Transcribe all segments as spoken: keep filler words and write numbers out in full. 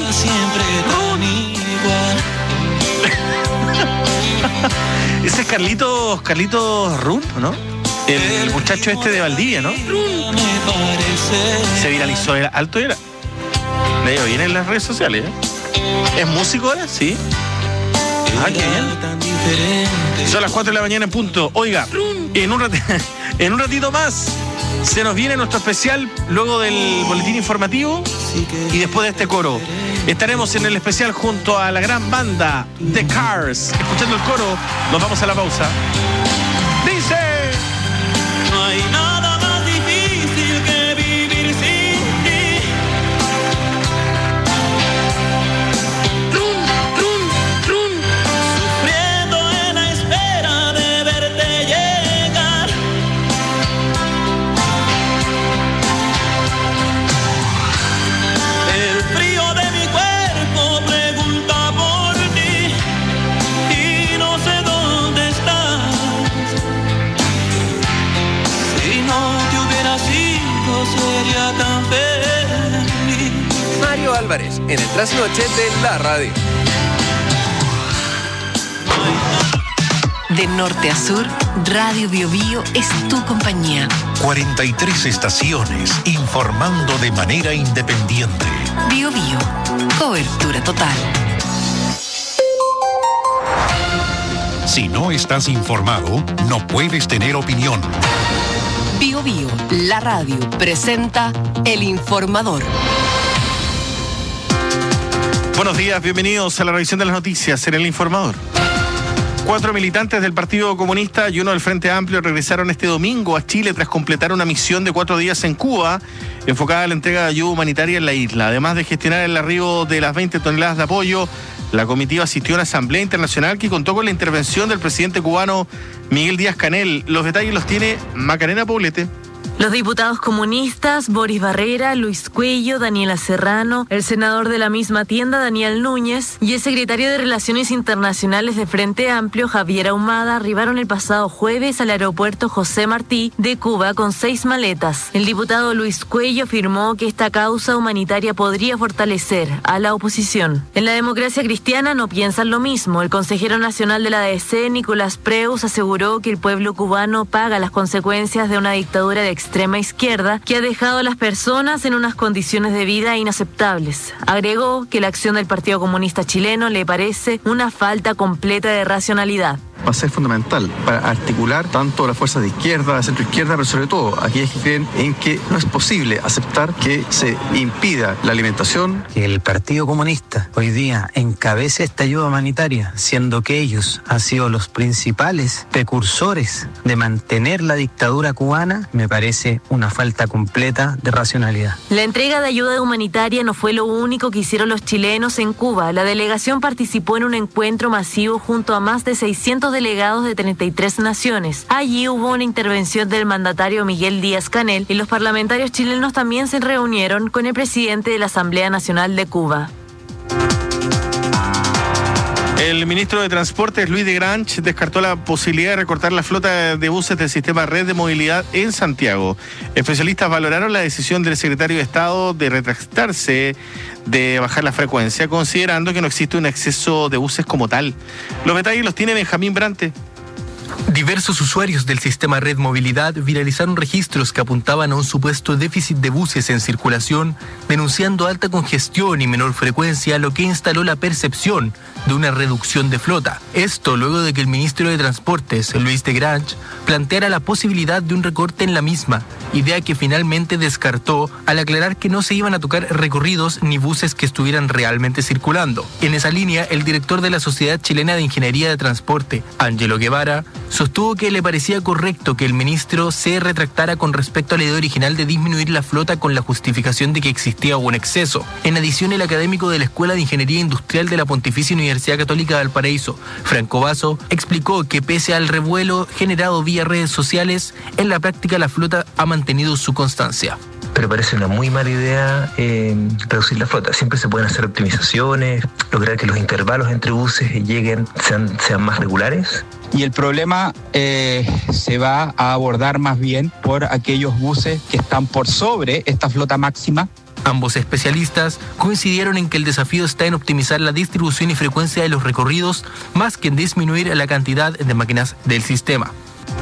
siempre tan igual. Ese es Carlitos, Carlitos Run, ¿no? El muchacho este de Valdivia, ¿no? Se viralizó, era alto y era. Le digo, viene en las redes sociales, ¿eh? ¿Es músico ahora? Sí. Ah, qué bien. Son las cuatro de la mañana en punto. Oiga, en un, rat- en un ratito más se nos viene nuestro especial luego del boletín informativo y después de este coro. Estaremos en el especial junto a la gran banda The Cars. Escuchando el coro, nos vamos a la pausa. Dice: No hay nada más difícil que vivir sin ti. Rum, rum, rum. Sufriendo en la espera de verte llegar. El frío de mi cuerpo pregunta por ti y no sé dónde estás. Si no te hubiera sido, sería tan feliz. Mario Álvarez, en el trasnoche de la radio. De norte a sur, Radio Bio Bio es tu compañía. cuarenta y tres estaciones informando de manera independiente. Bio Bio, cobertura total. Si no estás informado, no puedes tener opinión. Bio Bio, la radio, presenta El Informador. buenos días, bienvenidos a la revisión de las noticias en El Informador. Cuatro militantes del Partido Comunista y uno del Frente Amplio regresaron este domingo a Chile tras completar una misión de cuatro días en Cuba, enfocada a la entrega de ayuda humanitaria en la isla. Además de gestionar el arribo de las veinte toneladas de apoyo, la comitiva asistió a una asamblea internacional que contó con la intervención del presidente cubano Miguel Díaz-Canel. Los detalles los tiene Macarena Poblete. Los diputados comunistas Boris Barrera, Luis Cuello, Daniela Serrano, el senador de la misma tienda Daniel Núñez y el secretario de Relaciones Internacionales de Frente Amplio Javier Ahumada arribaron el pasado jueves al aeropuerto José Martí de Cuba con seis maletas. El diputado Luis Cuello afirmó que esta causa humanitaria podría fortalecer a la oposición. En la democracia cristiana no piensan lo mismo. El consejero nacional de la D C, Nicolás Preus, aseguró que el pueblo cubano paga las consecuencias de una dictadura de extrema izquierda que ha dejado a las personas en unas condiciones de vida inaceptables. Agregó que la acción del Partido Comunista Chileno le parece una falta completa de racionalidad. Va a ser fundamental para articular tanto las fuerzas de izquierda, de centro izquierda, pero sobre todo aquellas que creen en que no es posible aceptar que se impida la alimentación. Que el Partido Comunista hoy día encabece esta ayuda humanitaria, siendo que ellos han sido los principales precursores de mantener la dictadura cubana, me parece una falta completa de racionalidad. La entrega de ayuda humanitaria no fue lo único que hicieron los chilenos en Cuba. La delegación participó en un encuentro masivo junto a más de seiscientos delegados de treinta y tres naciones. Allí hubo una intervención del mandatario Miguel Díaz-Canel y los parlamentarios chilenos también se reunieron con el presidente de la Asamblea Nacional de Cuba. El ministro de Transportes, Luis de Grange, descartó la posibilidad de recortar la flota de buses del sistema Red de Movilidad en Santiago. Especialistas valoraron la decisión del secretario de Estado de retractarse de bajar la frecuencia, considerando que no existe un exceso de buses como tal. Los detalles los tiene Benjamín Brante. Diversos usuarios del sistema Red Movilidad viralizaron registros que apuntaban a un supuesto déficit de buses en circulación, denunciando alta congestión y menor frecuencia, lo que instaló la percepción de una reducción de flota. Esto luego de que el ministro de Transportes, Luis de Grange, planteara la posibilidad de un recorte en la misma, idea que finalmente descartó al aclarar que no se iban a tocar recorridos ni buses que estuvieran realmente circulando. En esa línea, el director de la Sociedad Chilena de Ingeniería de Transporte, Ángelo Guevara, sostuvo que le parecía correcto que el ministro se retractara con respecto a la idea original de disminuir la flota con la justificación de que existía un exceso. En adición, el académico de la Escuela de Ingeniería Industrial de la Pontificia Universidad Católica de Valparaíso, Franco Basso, explicó que pese al revuelo generado vía redes sociales, en la práctica la flota ha mantenido su constancia. pero parece una muy mala idea eh, reducir la flota. Siempre se pueden hacer optimizaciones, lograr que los intervalos entre buses lleguen, sean, sean más regulares. Y el problema eh, se va a abordar más bien por aquellos buses que están por sobre esta flota máxima. Ambos especialistas coincidieron en que el desafío está en optimizar la distribución y frecuencia de los recorridos más que en disminuir la cantidad de máquinas del sistema.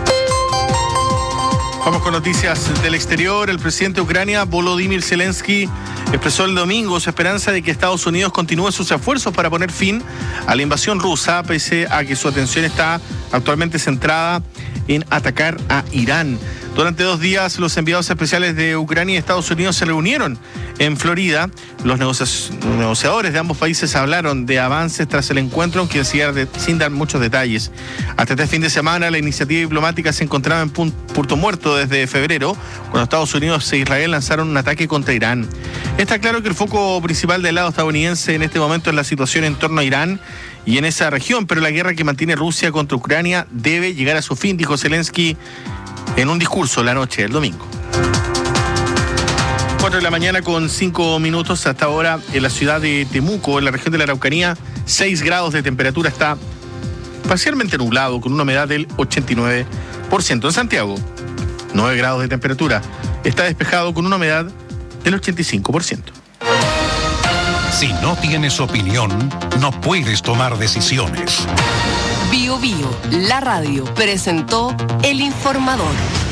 Vamos con noticias del exterior. El presidente de Ucrania, Volodymyr Zelensky, expresó el domingo su esperanza de que Estados Unidos continúe sus esfuerzos para poner fin a la invasión rusa, pese a que su atención está actualmente centrada en atacar a Irán. Durante dos días, los enviados especiales de Ucrania y Estados Unidos se reunieron en Florida. Los negoci- negociadores de ambos países hablaron de avances tras el encuentro, aunque sin dar muchos detalles. Hasta este fin de semana, la iniciativa diplomática se encontraba en Punto Muerto desde febrero, cuando Estados Unidos e Israel lanzaron un ataque contra Irán. Está claro que el foco principal del lado estadounidense en este momento es la situación en torno a Irán y en esa región, pero la guerra que mantiene Rusia contra Ucrania debe llegar a su fin, dijo Zelensky en un discurso la noche del domingo. cuatro de la mañana con cinco minutos hasta ahora en la ciudad de Temuco, en la región de la Araucanía, seis grados de temperatura, está parcialmente nublado con una humedad del ochenta y nueve por ciento. En Santiago, nueve grados de temperatura, está despejado con una humedad del ochenta y cinco por ciento. Si no tienes opinión, no puedes tomar decisiones. Bio Bio, la radio, presentó El Informador.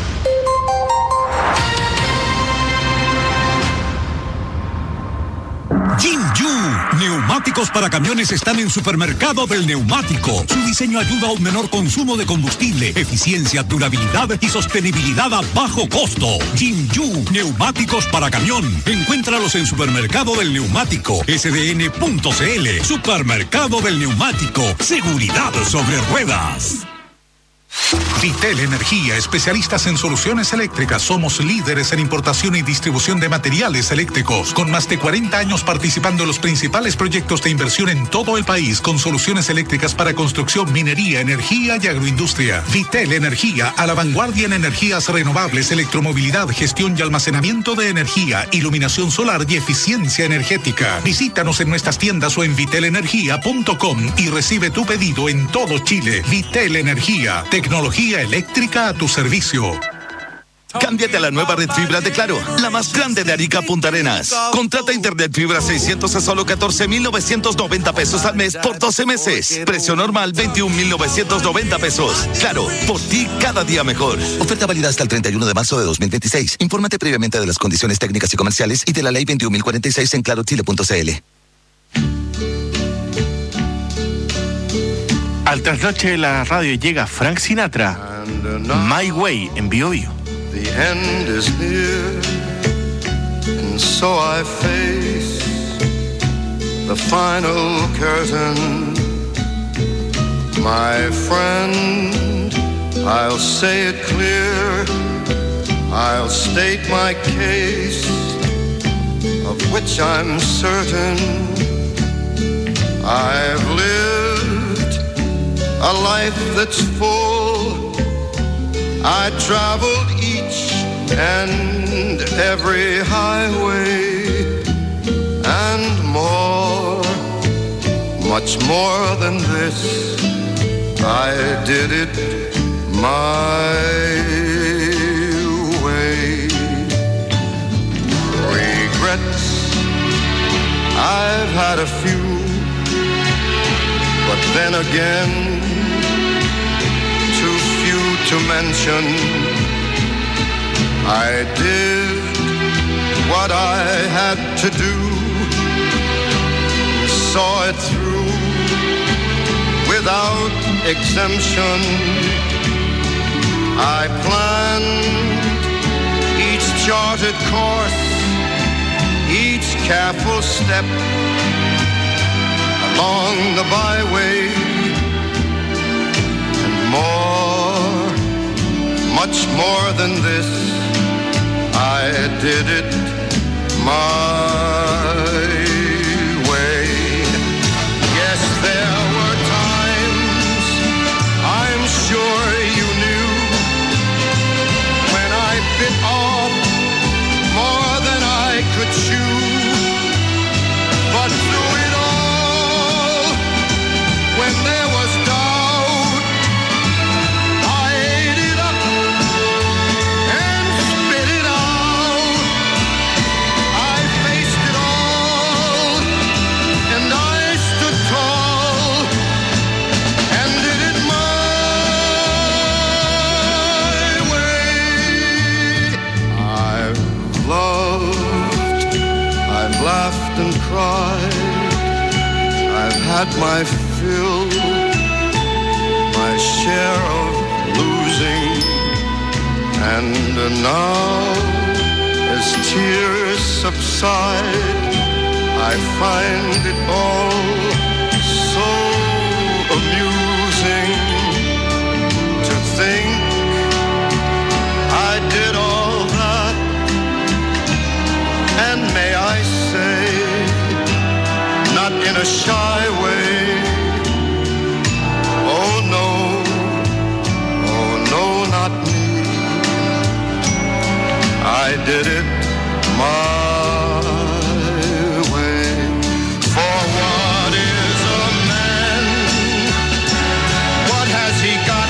Jinju, neumáticos para camiones están en Supermercado del Neumático. Su diseño ayuda a un menor consumo de combustible, eficiencia, durabilidad y sostenibilidad a bajo costo. Jinju, neumáticos para camión. Encuéntralos en Supermercado del Neumático, S D N punto C L. Supermercado del Neumático, seguridad sobre ruedas. Vitel Energía, especialistas en soluciones eléctricas. Somos líderes en importación y distribución de materiales eléctricos, con más de cuarenta años participando en los principales proyectos de inversión en todo el país, con soluciones eléctricas para construcción, minería, energía y agroindustria. Vitel Energía, a la vanguardia en energías renovables, electromovilidad, gestión y almacenamiento de energía, iluminación solar y eficiencia energética. Visítanos en nuestras tiendas o en vitel energía punto com y recibe tu pedido en todo Chile. Vitel Energía, tecnología eléctrica a tu servicio. Cámbiate a la nueva red fibra de Claro, la más grande de Arica Punta Arenas. Contrata internet fibra seiscientos a solo catorce mil novecientos noventa pesos al mes por doce meses. Precio normal veintiún mil novecientos noventa pesos. Claro, por ti cada día mejor. Oferta válida hasta el treinta y uno de marzo de dos mil veintiséis. Infórmate previamente de las condiciones técnicas y comerciales y de la ley veintiún mil cuarenta y seis en claro chile punto c l. Al trasnoche de la radio llega Frank Sinatra, My Way, en Bio Bio. The end is near, and so I face the final curtain. My friend, I'll say it clear, I'll state my case, of which I'm certain. I've lived a life that's full. I traveled each and every highway and more, much more than this. I did it my way. Regrets, I've had a few, but then again, too few to mention. I did what I had to do, saw it through without exemption. I planned each charted course, each careful step along the byway, and more, much more than this, I did it my way. Yes, there were times, I'm sure you knew, when I bit off more fight. I've had my fill, my share of losing, and now as tears subside, I find it all so amusing to think I did all that, and may I say, not in a shy way, oh no, oh no, not me, I did it my way. For what is a man? What has he got?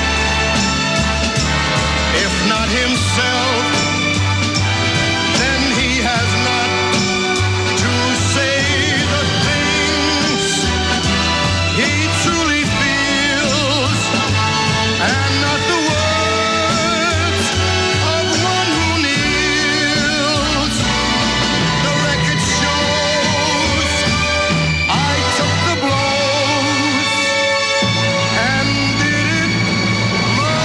If not himself, then he has not to say the things he truly feels, and not the words of one who kneels. The record shows I took the blows and did it my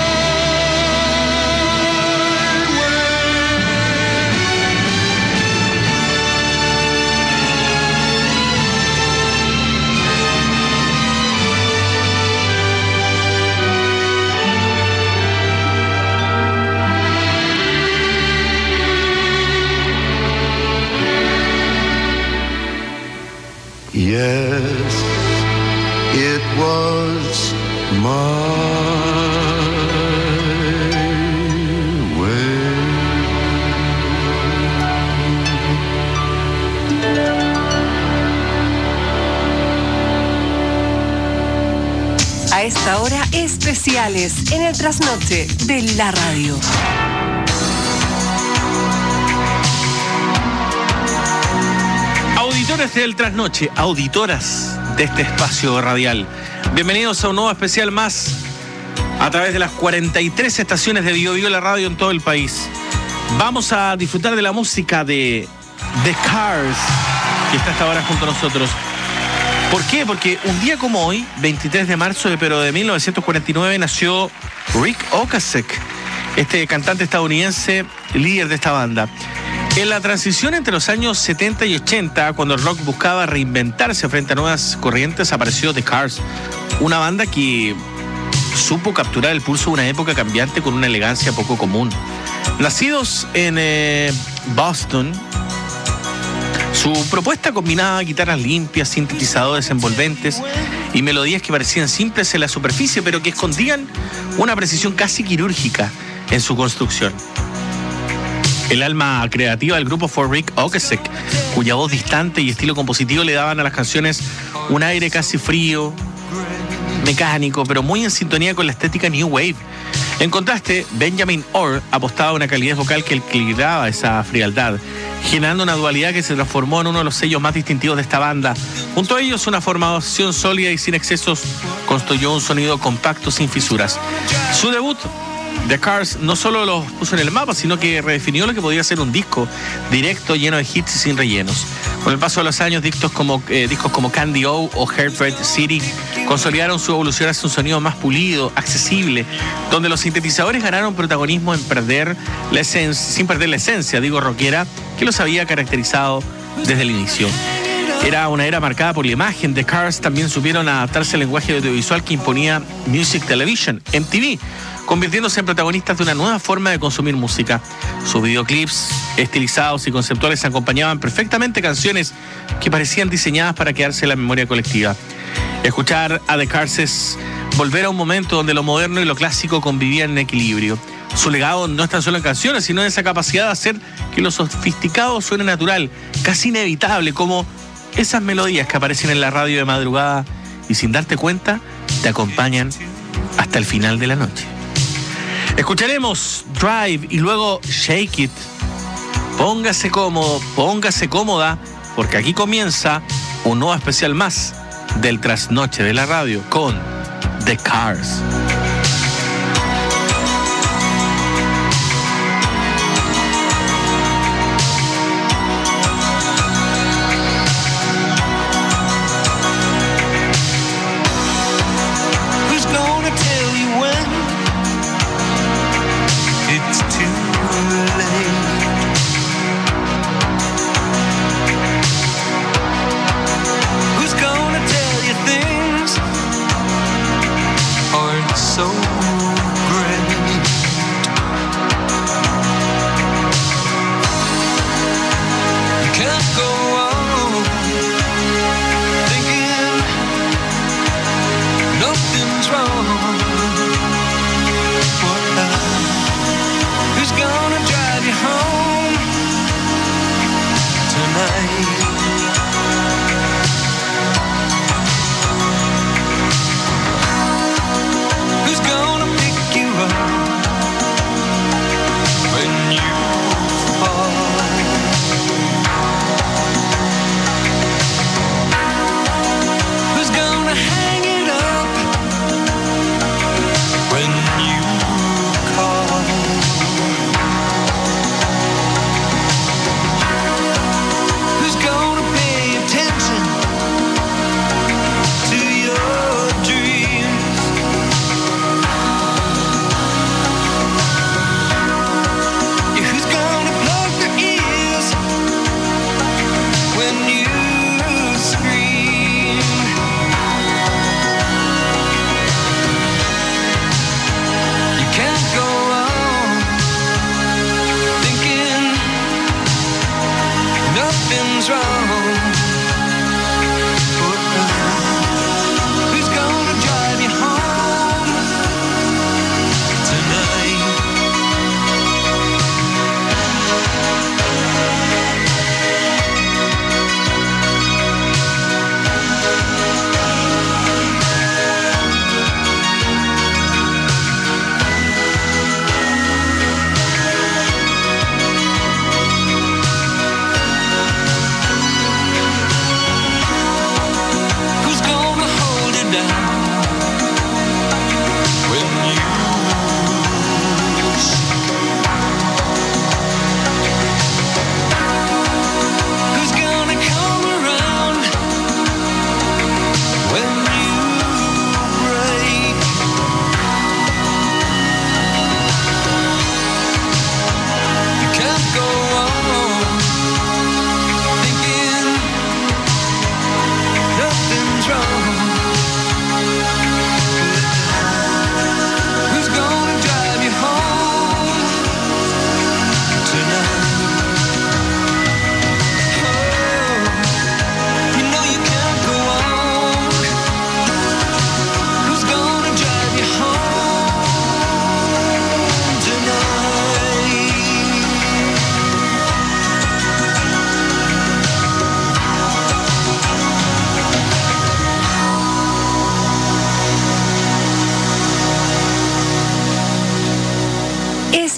Yes, it was my way. A esta hora, especiales en el trasnoche de la radio. Auditores del Trasnoche, auditoras de este espacio radial, bienvenidos a un nuevo especial más a través de las cuarenta y tres estaciones de Bio Bio la radio en todo el país. Vamos a disfrutar de la música de The Cars, que está hasta ahora junto a nosotros. ¿Por qué? Porque un día como hoy, veintitrés de marzo de, pero de mil novecientos cuarenta y nueve, nació Rick Ocasek, este cantante estadounidense, líder de esta banda. En la transición entre los años setenta y ochenta, cuando el rock buscaba reinventarse frente a nuevas corrientes, apareció The Cars, una banda que supo capturar el pulso de una época cambiante con una elegancia poco común. Nacidos en eh, Boston, su propuesta combinaba guitarras limpias, sintetizadores envolventes y melodías que parecían simples en la superficie, pero que escondían una precisión casi quirúrgica en su construcción. El alma creativa del grupo fue Rick Ocasek, cuya voz distante y estilo compositivo le daban a las canciones un aire casi frío, mecánico, pero muy en sintonía con la estética New Wave. En contraste, Benjamin Orr apostaba a una calidez vocal que equilibraba esa frialdad, generando una dualidad que se transformó en uno de los sellos más distintivos de esta banda. Junto a ellos, una formación sólida y sin excesos construyó un sonido compacto sin fisuras. Su debut, The Cars, no solo los puso en el mapa, sino que redefinió lo que podía ser un disco directo, lleno de hits y sin rellenos. Con el paso de los años, discos como, eh, discos como Candy O o Heartbreak City consolidaron su evolución hacia un sonido más pulido, accesible, donde los sintetizadores ganaron protagonismo en perder la esencia, sin perder la esencia, digo, rockera, que los había caracterizado desde el inicio. Era una era marcada por la imagen. The Cars también supieron adaptarse al lenguaje audiovisual que imponía Music Television, M T V, convirtiéndose en protagonistas de una nueva forma de consumir música. Sus videoclips estilizados y conceptuales acompañaban perfectamente canciones que parecían diseñadas para quedarse en la memoria colectiva. Escuchar a The Cars es volver a un momento donde lo moderno y lo clásico convivían en equilibrio. Su legado no es tan solo en canciones, sino en esa capacidad de hacer que lo sofisticado suene natural, casi inevitable, como esas melodías que aparecen en la radio de madrugada y sin darte cuenta te acompañan hasta el final de la noche. Escucharemos Drive y luego Shake It. Póngase cómodo, póngase cómoda, porque aquí comienza un nuevo especial más del Trasnoche de la Radio con The Cars.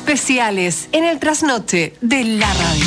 especiales en el trasnoche de la radio.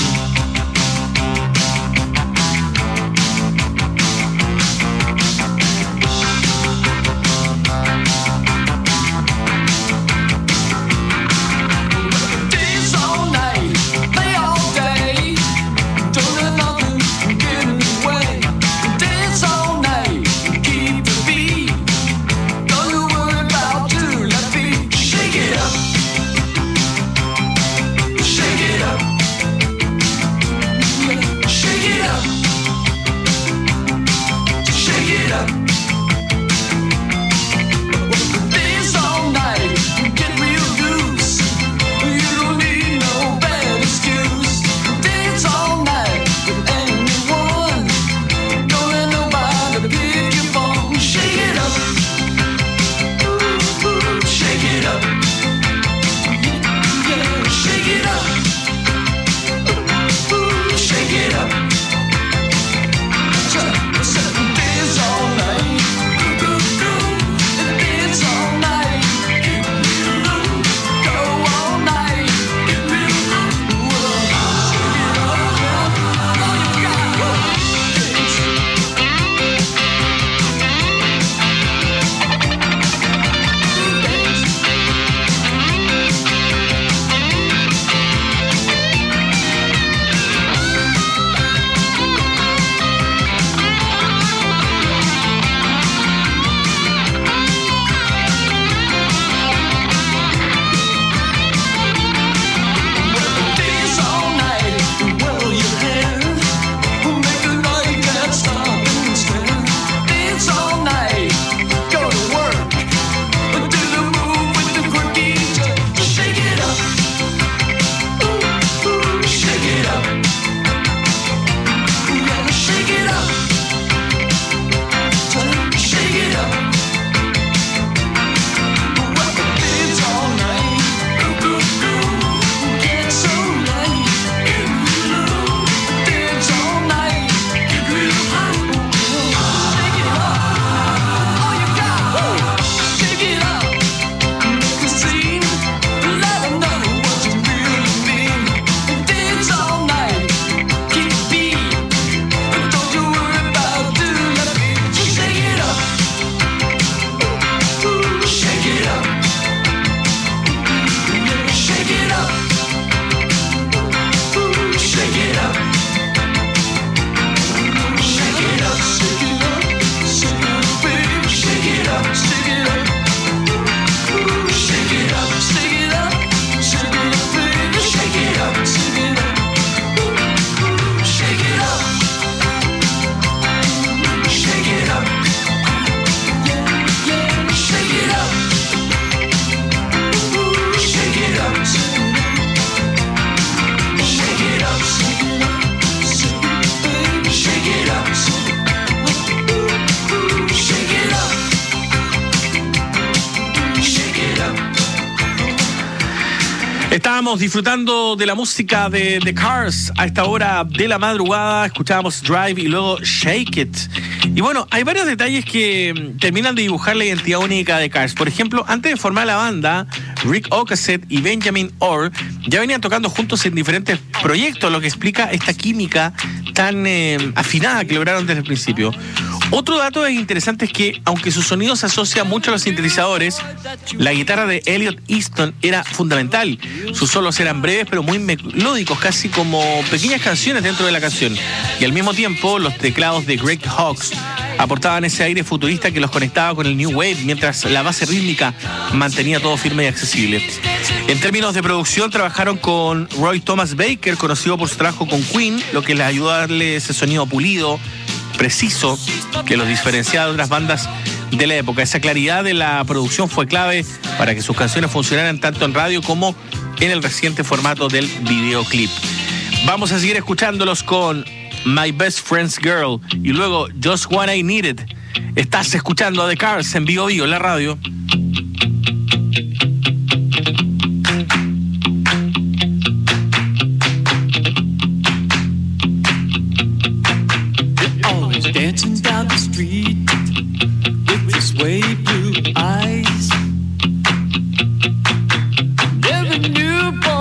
Estábamos disfrutando de la música de The Cars a esta hora de la madrugada. Escuchábamos Drive y luego Shake It. Y bueno, hay varios detalles que terminan de dibujar la identidad única de Cars. Por ejemplo, antes de formar la banda, Rick Ocasek y Benjamin Orr ya venían tocando juntos en diferentes proyectos, lo que explica esta química tan eh, afinada que lograron desde el principio. Otro dato interesante es que, aunque su sonido se asocia mucho a los sintetizadores, la guitarra de Elliot Easton era fundamental. Sus solos eran breves pero muy melódicos, casi como pequeñas canciones dentro de la canción. Y al mismo tiempo, los teclados de Greg Hawkes aportaban ese aire futurista que los conectaba con el New Wave, mientras la base rítmica mantenía todo firme y accesible. En términos de producción, trabajaron con Roy Thomas Baker, conocido por su trabajo con Queen, lo que les ayudó a darle ese sonido pulido, preciso, que los diferenciaba de otras bandas de la época. Esa claridad de la producción fue clave para que sus canciones funcionaran tanto en radio como en el reciente formato del videoclip. Vamos a seguir escuchándolos con My Best Friend's Girl y luego Just What I Needed. Estás escuchando a The Cars en Vivo Vivo, en la radio. Dancing down the street with your sway blue eyes. Every newborn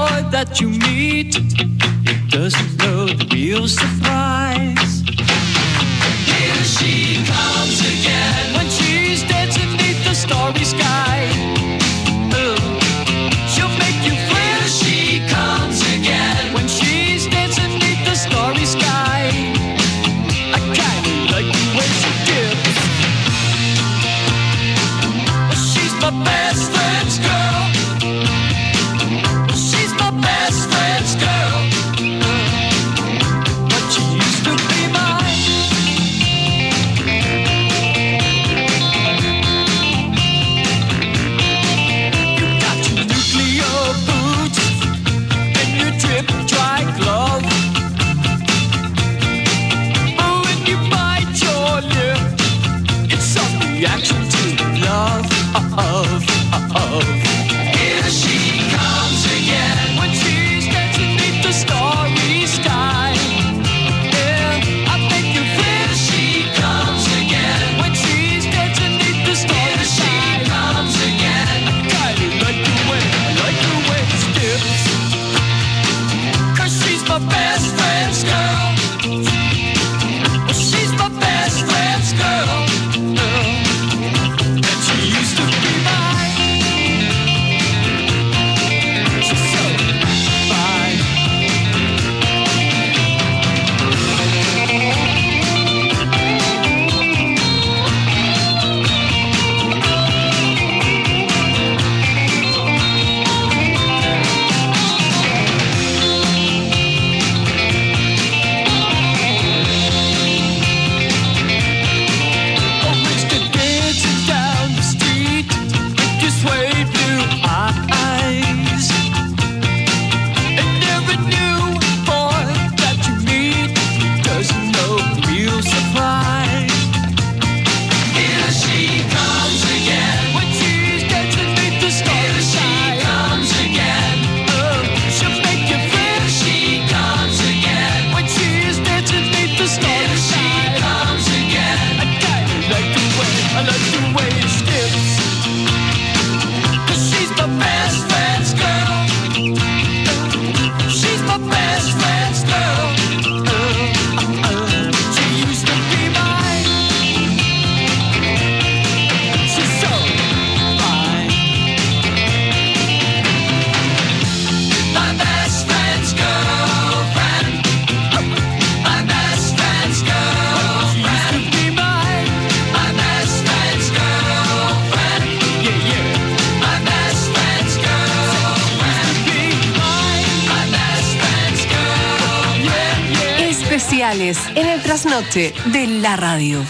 especiales en el trasnoche de la radio.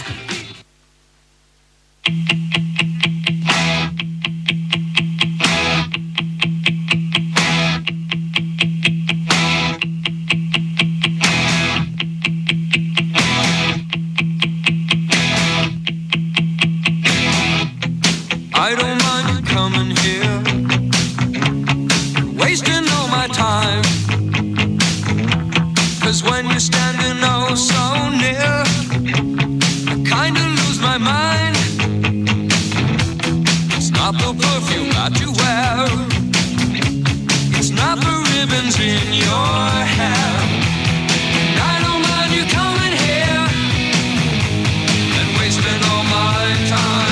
I don't mind you coming here, wasting all my time. Cause when you're standing oh so near, I kinda lose my mind. It's not the perfume that you wear, it's not the ribbons in your hair. And I don't mind you coming here and wasting all my time.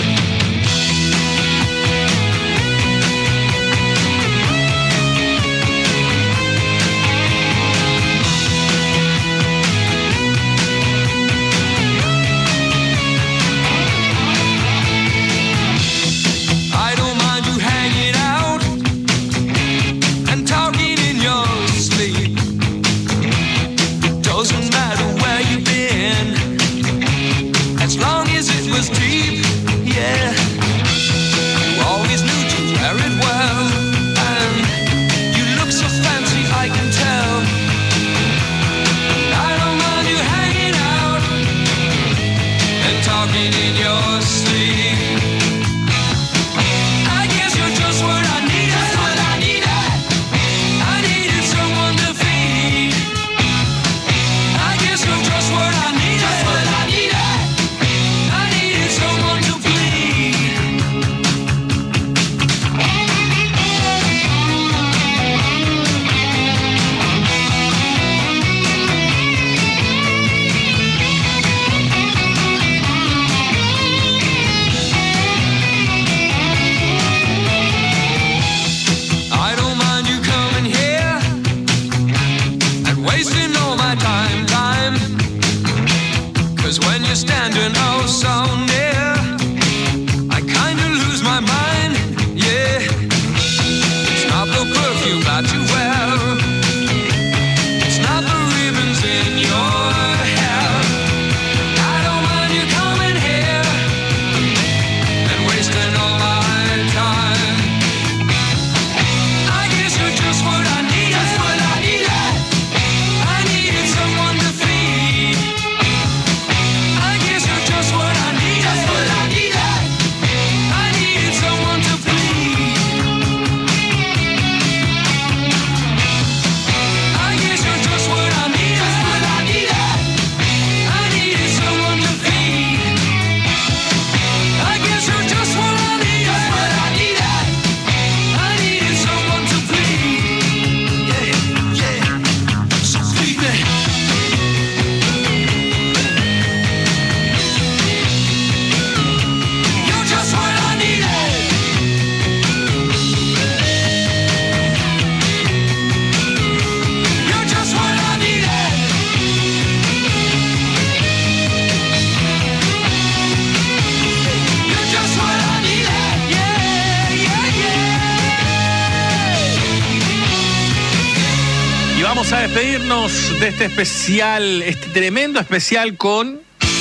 Vamos a despedirnos de este especial, este tremendo especial con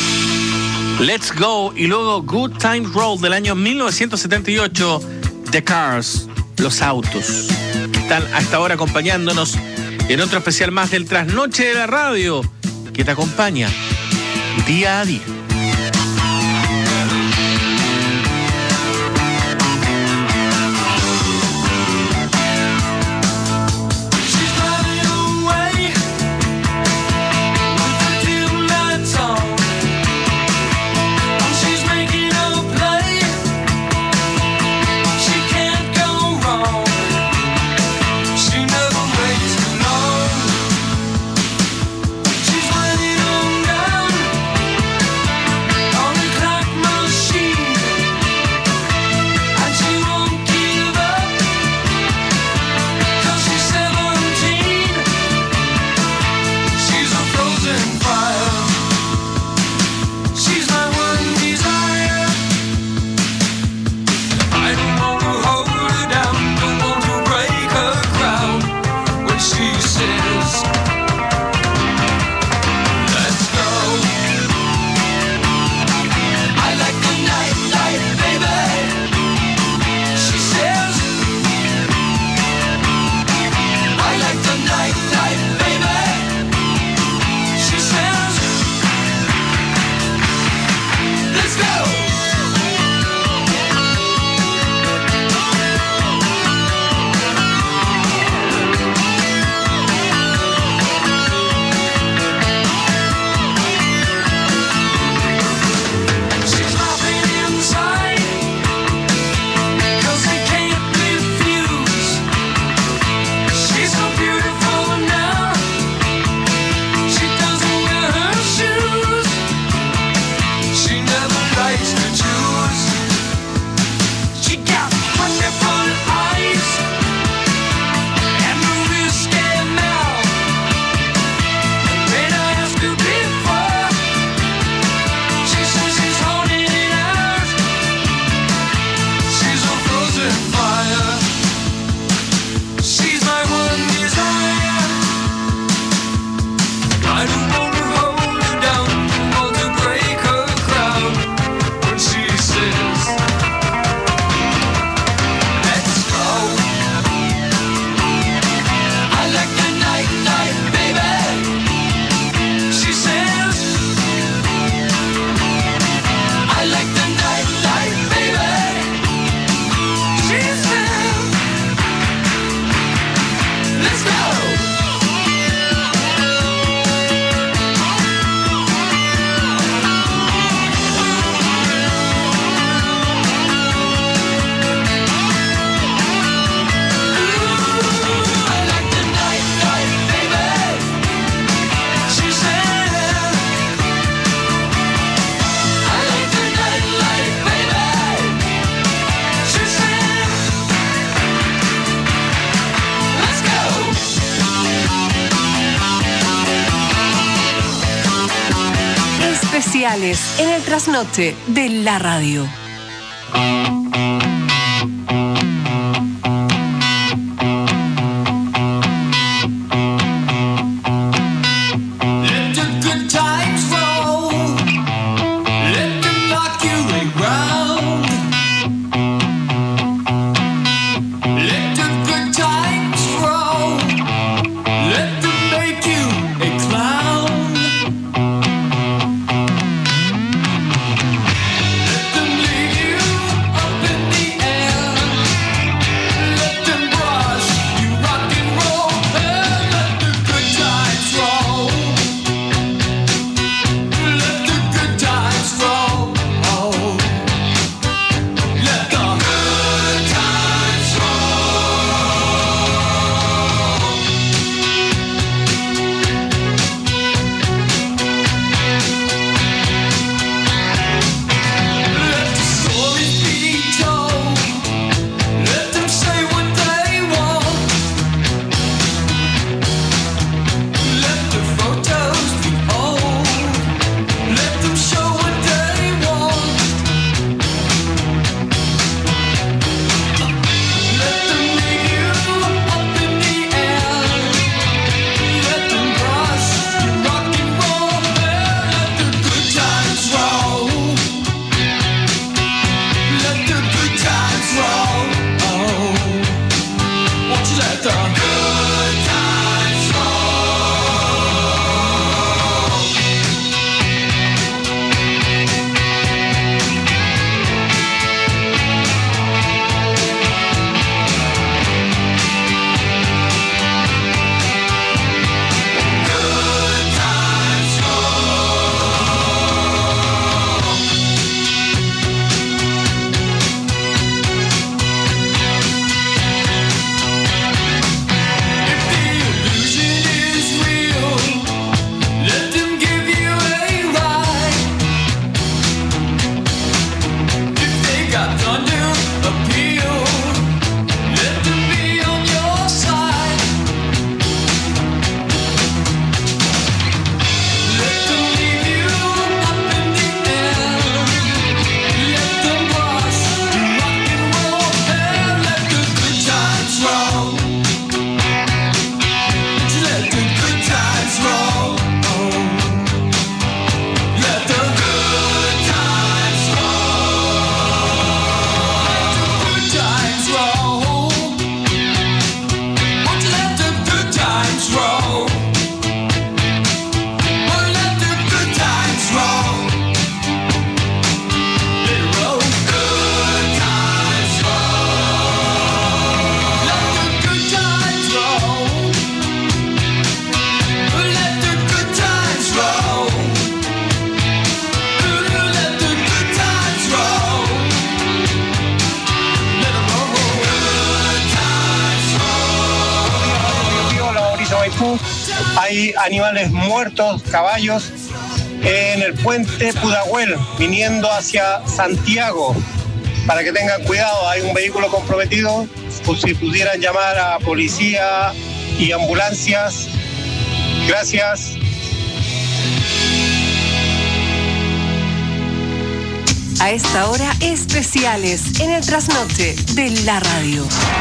Let's Go y luego Good Time Roll del año mil novecientos setenta y ocho, The Cars, los autos, que están hasta ahora acompañándonos en otro especial más del Trasnoche de la Radio, que te acompaña día a día. She's running on down especiales en el trasnoche de la radio. Hay animales muertos, caballos, en el puente Pudahuel, viniendo hacia Santiago. Para que tengan cuidado, hay un vehículo comprometido. Pues si pudieran llamar a policía y ambulancias. Gracias. A esta hora, especiales en el trasnoche de la radio.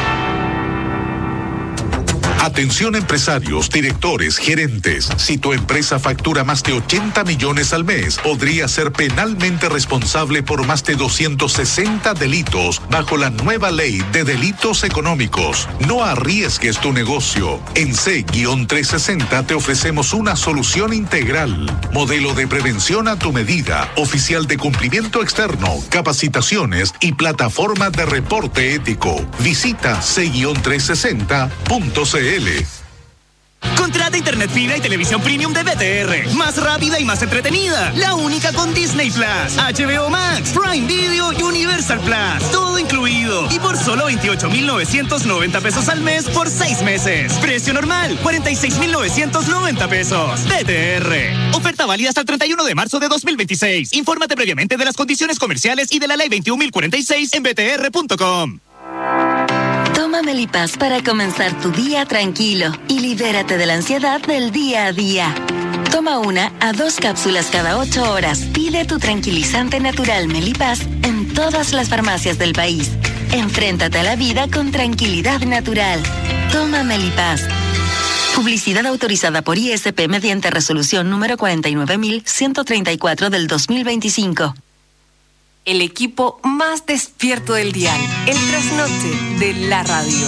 Atención empresarios, directores, gerentes. Si tu empresa factura más de ochenta millones al mes, podría ser penalmente responsable por más de doscientos sesenta delitos bajo la nueva ley de delitos económicos. No arriesgues tu negocio. En C trescientos sesenta te ofrecemos una solución integral. Modelo de prevención a tu medida, oficial de cumplimiento externo, capacitaciones y plataforma de reporte ético. Visita C trescientos sesenta punto c l. Contrata internet fibra y televisión premium de B T R. Más rápida y más entretenida. La única con Disney Plus, H B O Max, Prime Video y Universal Plus. Todo incluido. Y por solo veintiocho mil novecientos noventa pesos al mes por seis meses. Precio normal, cuarenta y seis mil novecientos noventa pesos. B T R. Oferta válida hasta el treinta y uno de marzo de dos mil veintiséis. Infórmate previamente de las condiciones comerciales y de la ley veintiún mil cuarenta y seis en b t r punto com. Toma Melipaz para comenzar tu día tranquilo y libérate de la ansiedad del día a día. Toma una a dos cápsulas cada ocho horas. Pide tu tranquilizante natural Melipaz en todas las farmacias del país. Enfréntate a la vida con tranquilidad natural. Toma Melipaz. Publicidad autorizada por I S P mediante resolución número cuarenta y nueve mil ciento treinta y cuatro del dos mil veinticinco. El equipo más despierto del dial. El trasnoche de la radio.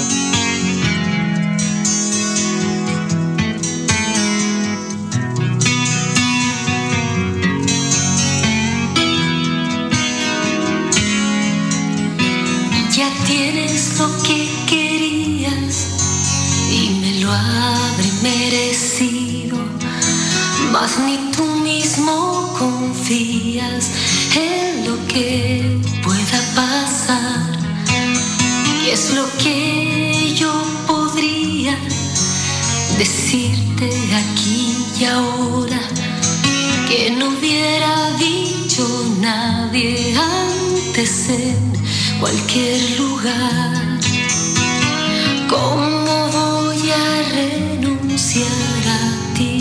Ya tienes lo que querías y me lo habré merecido, mas ni tú mismo confías en lo que pueda pasar. Y es lo que yo podría decirte aquí y ahora, que no hubiera dicho nadie antes en cualquier lugar. ¿Cómo voy a renunciar a ti?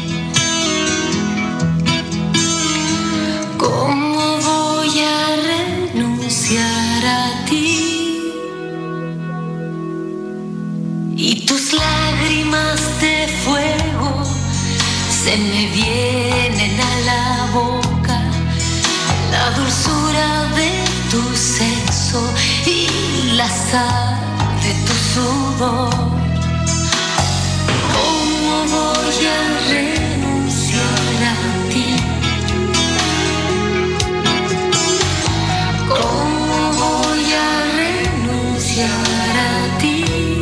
¿Cómo voy a renunciar a ti? Y tus lágrimas de fuego se me vienen a la boca, la dulzura de tu sexo y la sal de tu sudor. ¿Cómo voy a renunciar a ti? ¿Cómo voy a renunciar a ti?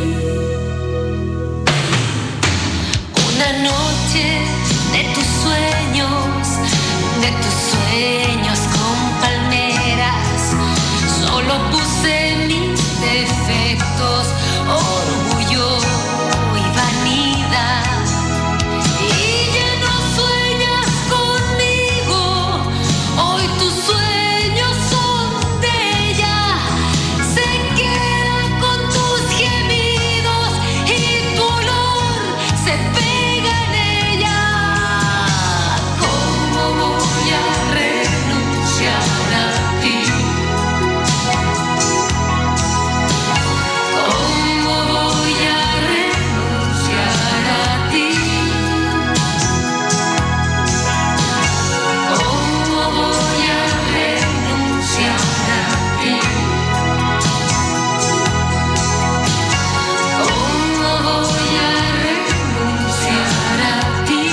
Una noche de tus sueños, de tus sueños con palmeras, solo puse mis defectos, orgullo y vanidad. Y ya no sueñas conmigo, hoy tus sueños son de ella. Se queda con tus gemidos y tu olor se pega en ella. ¿Cómo voy a renunciar a ti? ¿Cómo voy a renunciar a ti? ¿Cómo voy a renunciar a ti? ¿Cómo voy a renunciar a ti?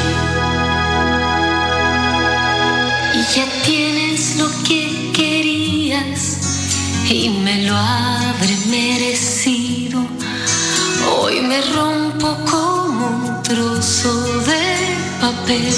Y ya tienes lo que querías y me lo habré merecido. Hoy me rompo como un trozo de papel.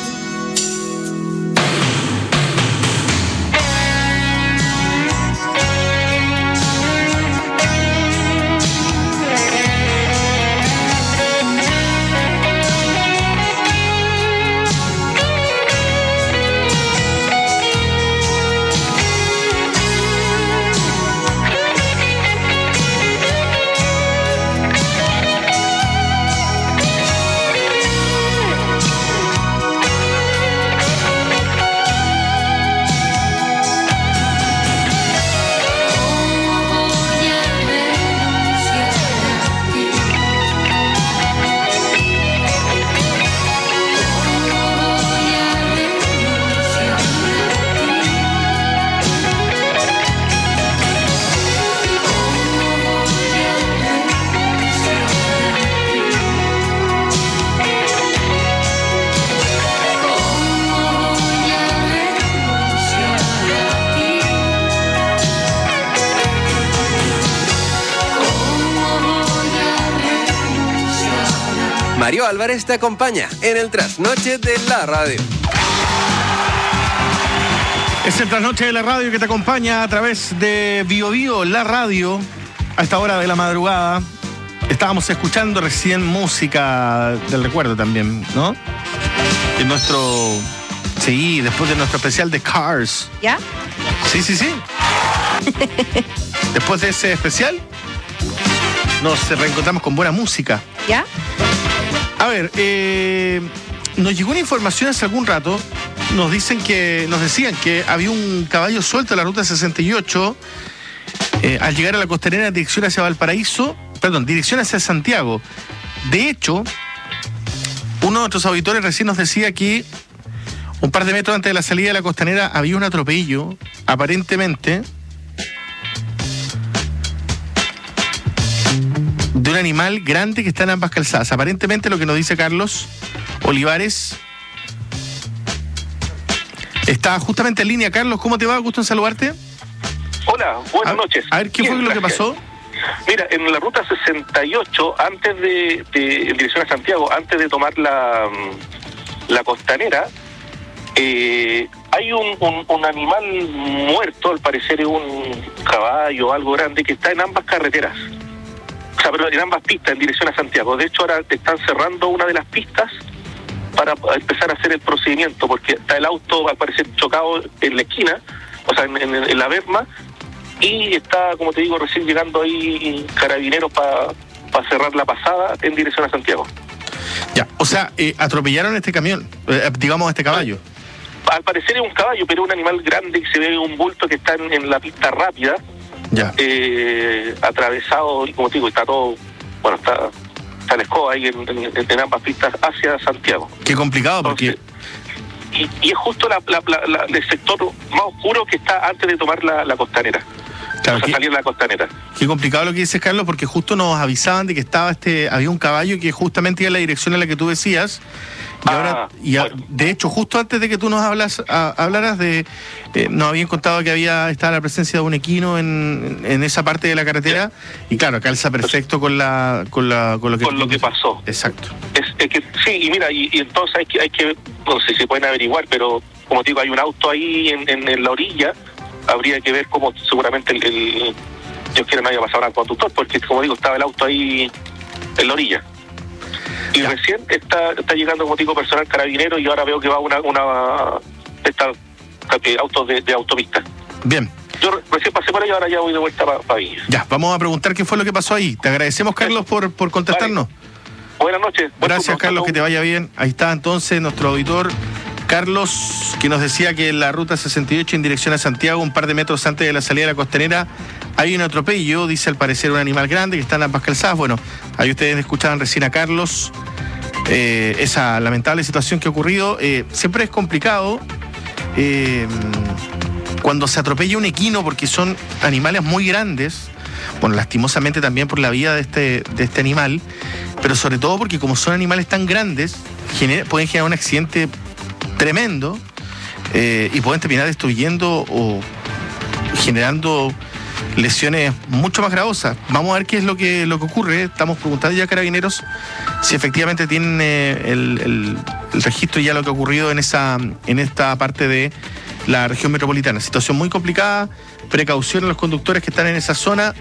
Mario Álvarez te acompaña en el trasnoche de la radio. Es el trasnoche de la radio que te acompaña a través de Bio Bio, la radio, a esta hora de la madrugada. Estábamos escuchando recién música del recuerdo también, ¿no? En nuestro... Sí, después de nuestro especial de Cars. ¿Ya? Sí, sí, sí. Después de ese especial, nos reencontramos con buena música. ¿Ya? A ver, eh, nos llegó una información hace algún rato. Nos dicen que, nos decían que había un caballo suelto en la ruta sesenta y ocho eh, al llegar a la costanera en dirección hacia Valparaíso, perdón, dirección hacia Santiago. De hecho, uno de nuestros auditores recién nos decía que un par de metros antes de la salida de la costanera había un atropello, aparentemente, de un animal grande que está en ambas calzadas. Aparentemente lo que nos dice Carlos Olivares está justamente en línea. Carlos, ¿cómo te va? Gusto en saludarte. Hola, buenas a, noches. A ver, ¿qué Bien, fue lo gracias. que pasó? Mira, en la ruta sesenta y ocho, antes de, de en dirección a Santiago, antes de tomar la, la costanera, eh, hay un, un, un animal muerto, al parecer es un caballo o algo grande, que está en ambas carreteras. O sea, pero en ambas pistas en dirección a Santiago. De hecho, ahora te están cerrando una de las pistas para empezar a hacer el procedimiento, porque está el auto, al parecer, chocado en la esquina, o sea, en, en, en la berma, y está, como te digo, recién llegando ahí carabineros para pa cerrar la pasada en dirección a Santiago. Ya, o sea, eh, atropellaron este camión, eh, digamos, este caballo. Al parecer es un caballo, pero es un animal grande y se ve un bulto que está en, en la pista rápida, ya. Eh, atravesado, y como te digo, está todo, bueno, está, está la escoba ahí en, en, en ambas pistas hacia Santiago. Qué complicado, porque... Entonces, y, y es justo la, la, la, la, el sector más oscuro que está antes de tomar la, la costanera. Claro, o sea, que, salir de la costanera. Qué complicado lo que dices, Carlos, porque justo nos avisaban de que estaba este, había un caballo que justamente iba en la dirección en la que tú decías. Y ah, ahora, y a, bueno. de hecho, justo antes de que tú nos hablas, a, hablaras de, eh, nos habían contado que había estaba la presencia de un equino en, en esa parte de la carretera, y claro, calza perfecto con la, con la, con lo que, con lo que pasó. Exacto. Es, es que sí, y mira, y, y entonces hay que, hay que, no sé si se pueden averiguar, pero como te digo, hay un auto ahí en, en, en la orilla. Habría que ver cómo seguramente el, el Dios quiera no haya pasado al conductor, porque como digo, estaba el auto ahí en la orilla. Y ya. Recién está está llegando, como digo, personal carabinero, y ahora veo que va una una esta, autos de, de autopista. Bien. Yo recién pasé por ahí, ahora ya voy de vuelta para pa Villa. Ya, vamos a preguntar qué fue lo que pasó ahí. Te agradecemos, Carlos, por, por contestarnos. Vale. Buenas noches. Buen Gracias, turno. Carlos, que te vaya bien. Ahí está entonces nuestro auditor Carlos, que nos decía que en la ruta sesenta y ocho en dirección a Santiago, un par de metros antes de la salida de la costanera, hay un atropello, dice al parecer un animal grande que está en ambas calzadas. Bueno, ahí ustedes escuchaban recién a Carlos eh, esa lamentable situación que ha ocurrido. Eh, siempre es complicado eh, cuando se atropella un equino, porque son animales muy grandes, bueno, lastimosamente también por la vida de este, de este animal, pero sobre todo porque como son animales tan grandes, genera, pueden generar un accidente tremendo eh, y pueden terminar destruyendo o generando lesiones mucho más gravosas. Vamos a ver qué es lo que lo que ocurre. Estamos preguntando ya a Carabineros si efectivamente tienen eh, el, el, el registro ya de lo que ha ocurrido en esa en esta parte de la región metropolitana. Situación muy complicada, precaución a los conductores que están en esa zona.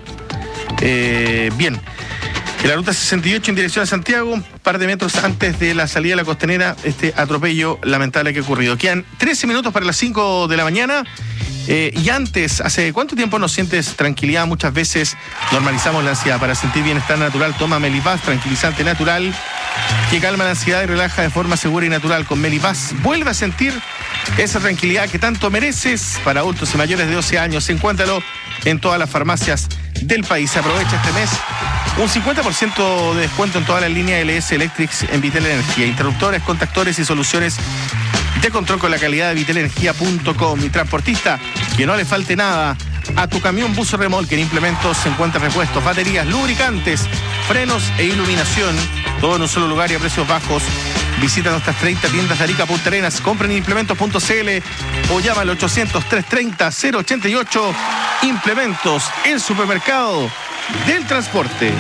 Eh, bien. En la ruta sesenta y ocho en dirección a Santiago, un par de metros antes de la salida de la costanera, este atropello lamentable que ha ocurrido. Quedan trece minutos para las cinco de la mañana. Eh, y antes, ¿hace cuánto tiempo no sientes tranquilidad? Muchas veces normalizamos la ansiedad. Para sentir bienestar natural, toma Melipaz, tranquilizante natural, que calma la ansiedad y relaja de forma segura y natural. Con Melipaz, vuelve a sentir esa tranquilidad que tanto mereces. Para adultos y mayores de doce años, encuéntralo en todas las farmacias del país. Aprovecha este mes un cincuenta por ciento de descuento en toda la línea L S Electrics en Vitel Energía. Interruptores, contactores y soluciones de control con la calidad de vitel energía punto com. Y transportista, que no le falte nada a tu camión, bus o remolque. En implementos se encuentran repuestos, baterías, lubricantes, frenos e iluminación. Todo en un solo lugar y a precios bajos. Visita nuestras treinta tiendas de Arica, Punta Arenas, compren implementos punto c l o llama al ochocientos, trescientos treinta, cero ochenta y ocho. Implementos, el supermercado del transporte.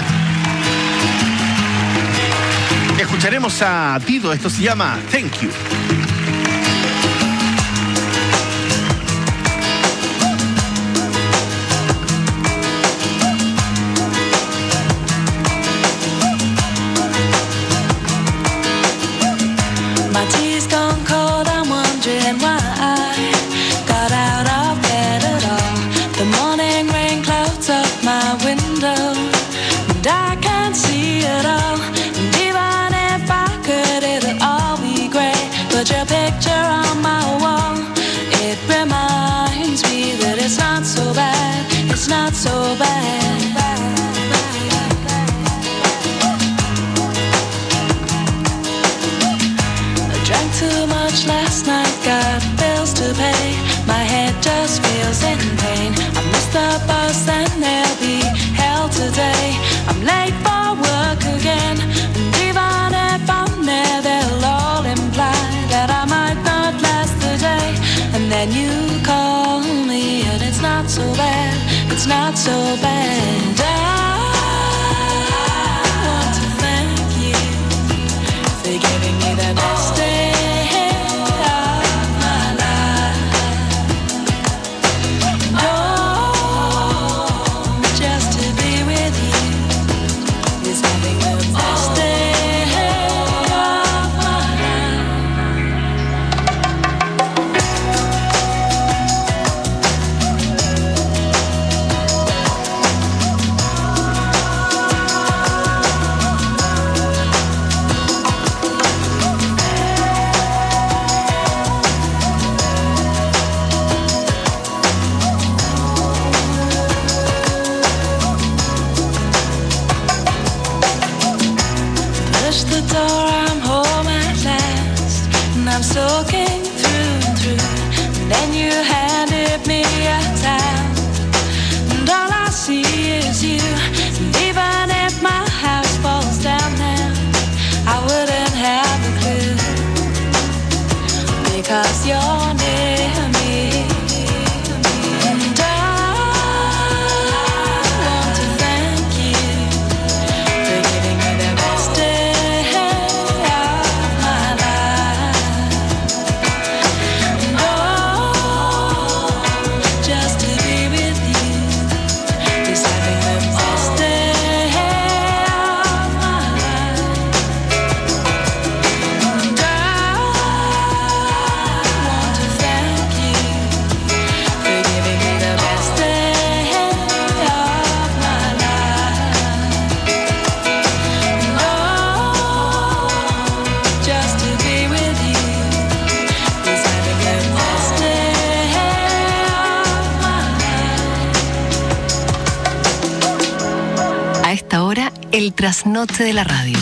Escucharemos a Dido, esto se llama Thank You. My tea's gone cold, I'm wondering why I got out of bed at all. The morning rain clouds up my window, and I can't see it all. And even if I could, it'll all be great. just feels in pain. I missed the bus and there'll be hell today. I'm late for work again, and even if I'm there, they'll all imply that I might not last the day. And then you call me, and it's not so bad, it's not so bad. I want to thank you for giving me the best day of my life. Oh, just to be with you is having the best day of my Push the door, I'm home at last, and I'm soaking through and through. And then you handed me a towel, and all I see is you. And even if my house falls down now, I wouldn't have a clue, because you're near me. And I want to thank you for giving me the best day of my life. Oh, just to be with you is having the best day of my life. And I want to thank you for giving me the best day of my life. Oh, just to be with you is having the best day of my life. A esta hora, el trasnoche de la radio.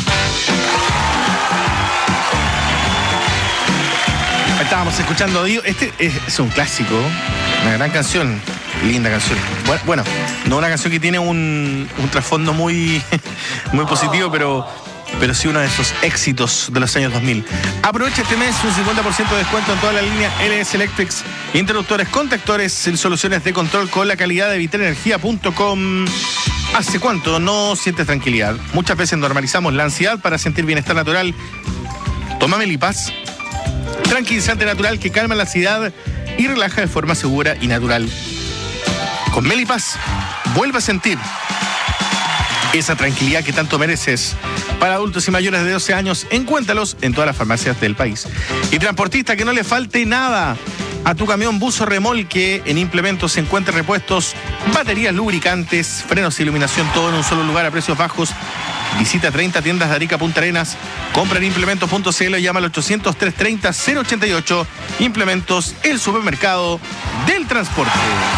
Estábamos escuchando Dio. Este es, es un clásico, una gran canción, linda canción. Bueno, bueno, no una canción que tiene un, un trasfondo muy, muy positivo, pero, pero sí uno de esos éxitos de los años dos mil. Aprovecha este mes un cincuenta por ciento de descuento en toda la línea L S Electrics, interruptores, contactores en soluciones de control con la calidad de vitalenergia punto com. ¿Hace cuánto no sientes tranquilidad? Muchas veces normalizamos la ansiedad para sentir bienestar natural. Toma Melipaz, tranquilizante natural que calma la ansiedad y relaja de forma segura y natural. Con Melipaz, vuelve a sentir esa tranquilidad que tanto mereces. Para adultos y mayores de doce años, encuéntralos en todas las farmacias del país. Y transportista, que no le falte nada a tu camión, bus o remolque. En Implementos se encuentran repuestos, baterías, lubricantes, frenos e iluminación, todo en un solo lugar a precios bajos. Visita treinta tiendas de Arica, Punta Arenas, compra en implementos punto c l o llama al ochocientos, trescientos treinta, cero ochenta y ocho. Implementos, el supermercado del transporte.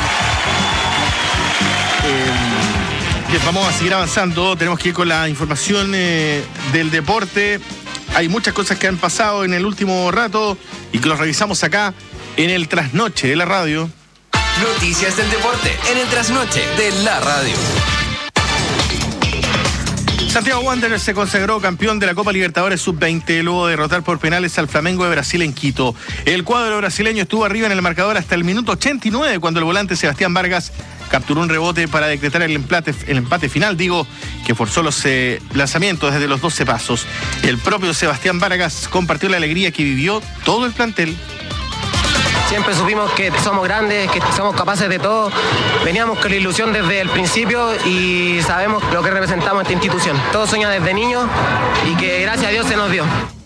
Eh, bien, vamos a seguir avanzando. Tenemos que ir con la información eh, del deporte. Hay muchas cosas que han pasado en el último rato y que los revisamos acá en el Trasnoche de la radio. Noticias del deporte en el Trasnoche de la radio. Santiago Wanderers se consagró campeón de la Copa Libertadores sub veinte luego de derrotar por penales al Flamengo de Brasil en Quito. El cuadro brasileño estuvo arriba en el marcador hasta el minuto ochenta y nueve cuando el volante Sebastián Vargas capturó un rebote para decretar el empate, el empate final, digo, que forzó los eh, lanzamientos desde los doce pasos. El propio Sebastián Vargas compartió la alegría que vivió todo el plantel. Siempre supimos que somos grandes, que somos capaces de todo. Veníamos con la ilusión desde el principio y sabemos lo que representamos esta institución. Todo sueña desde niños y que gracias a Dios se nos dio.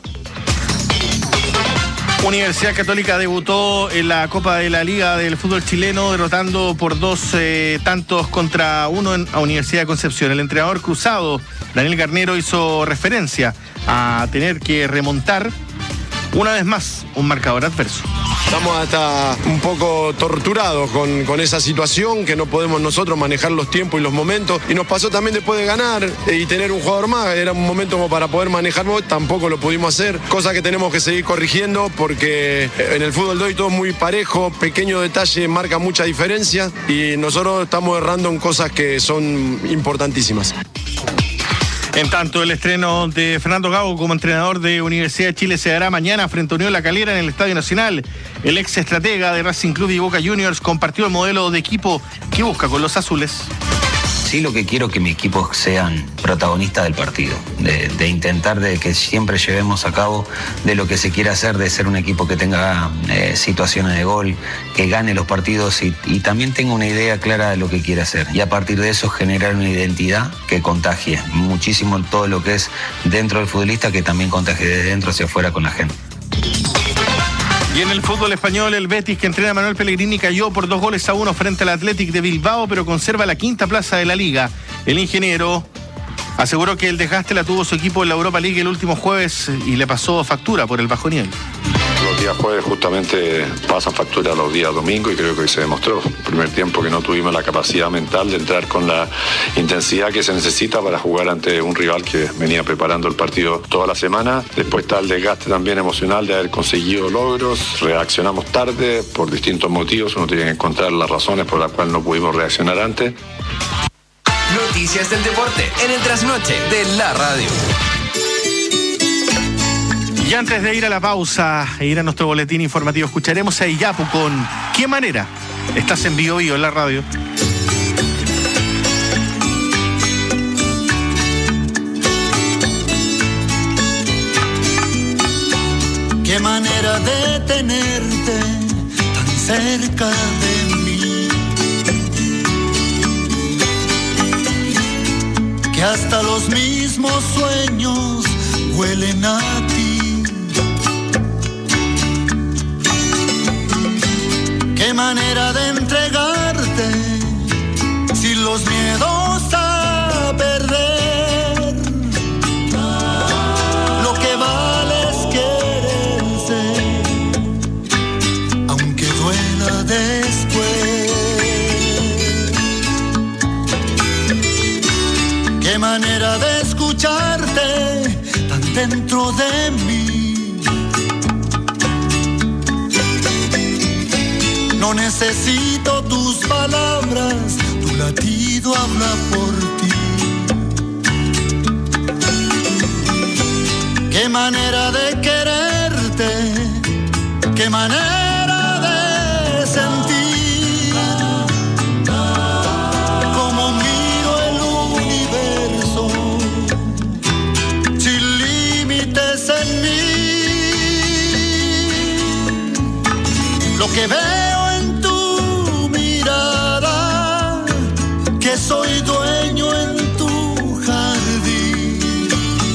Universidad Católica debutó en la Copa de la Liga del fútbol chileno derrotando por dos eh, tantos contra uno en, a Universidad de Concepción. El entrenador cruzado, Daniel Garnero, hizo referencia a tener que remontar una vez más un marcador adverso. Estamos hasta un poco torturados con, con esa situación, que no podemos nosotros manejar los tiempos y los momentos. Y nos pasó también después de ganar eh, y tener un jugador más. Era un momento como para poder manejarlo, tampoco lo pudimos hacer. Cosa que tenemos que seguir corrigiendo, porque en el fútbol de hoy todo es muy parejo, pequeño detalle marca mucha diferencia y nosotros estamos errando en cosas que son importantísimas. En tanto, el estreno de Fernando Gago como entrenador de Universidad de Chile se dará mañana frente a Unión La Calera en el Estadio Nacional. El ex estratega de Racing Club y Boca Juniors compartió el modelo de equipo que busca con los azules. Sí, lo que quiero que mi equipo sean protagonistas del partido, de, de intentar de que siempre llevemos a cabo de lo que se quiere hacer, de ser un equipo que tenga eh, situaciones de gol, que gane los partidos y, y también tenga una idea clara de lo que quiere hacer. Y a partir de eso generar una identidad que contagie muchísimo todo lo que es dentro del futbolista, que también contagie de dentro hacia afuera con la gente. Y en el fútbol español, el Betis, que entrena a Manuel Pellegrini, cayó por dos goles a uno frente al Athletic de Bilbao, pero conserva la quinta plaza de la liga. El ingeniero aseguró que el desgaste la tuvo su equipo en la Europa League el último jueves y le pasó factura por el bajo nivel. Los días jueves justamente pasan factura a los días domingo y creo que hoy se demostró. El primer tiempo que no tuvimos la capacidad mental de entrar con la intensidad que se necesita para jugar ante un rival que venía preparando el partido toda la semana. Después está el desgaste también emocional de haber conseguido logros. Reaccionamos tarde por distintos motivos. Uno tiene que encontrar las razones por las cuales no pudimos reaccionar antes. Noticias del deporte en el trasnoche de la radio. Y antes de ir a la pausa e ir a nuestro boletín informativo, escucharemos a Iyapu con ¿Qué manera? Estás en Bio Bio en la radio. Qué manera de tenerte tan cerca de mí, que hasta los mismos sueños huelen a ti. Qué manera de entregarte sin los miedos a perder. Lo que vale es quererse, aunque duela después. Qué manera de escucharte tan dentro de mí. No necesito tus palabras, tu latido habla por ti. Qué manera de quererte, qué manera de sentir. Como miro el universo, sin límites en mí. Lo que veo que soy dueño en tu jardín,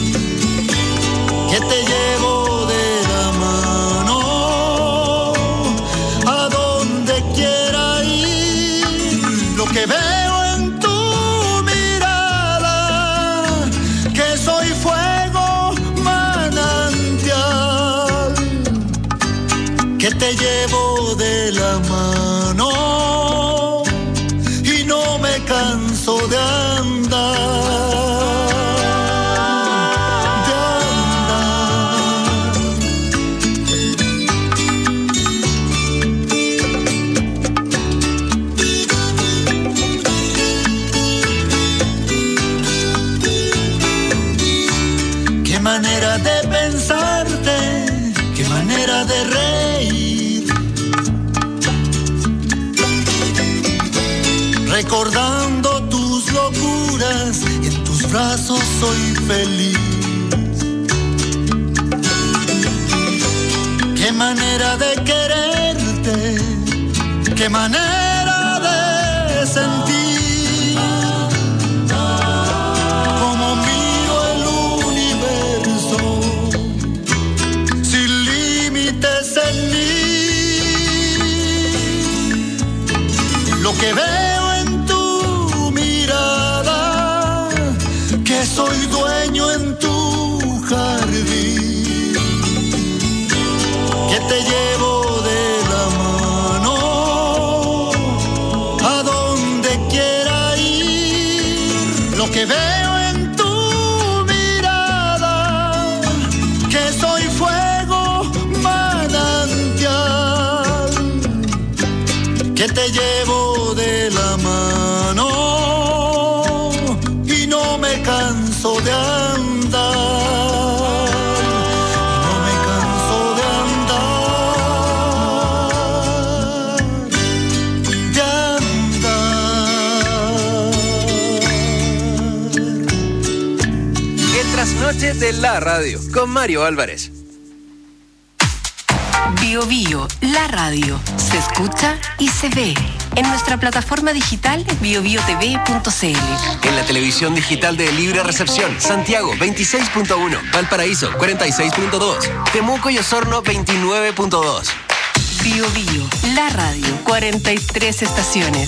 que te llevo de la mano a donde quiera ir. Lo que veo en tu mirada, que soy fuego manantial, que te llevo de la mano. Canso de andar, de andar. Qué manera de pensarte, qué manera de reír, recordando tus locuras y en tus brazos soy feliz. Qué manera de quererte, qué manera de sentir. Como miro el universo, sin límites en mí. Lo que veo que soy dueño en tu jardín, te llevo de la mano y no me canso de andar. No me canso de andar, de andar. El trasnoche de la radio con Mario Álvarez. Bio Bio, la radio, se escucha y se ve en nuestra plataforma digital bio bio t v punto c l. En la televisión digital de Libre Recepción, Santiago veintiséis punto uno, Valparaíso cuarenta y seis punto dos, Temuco y Osorno veintinueve punto dos. Bio Bio, la radio, cuarenta y tres estaciones.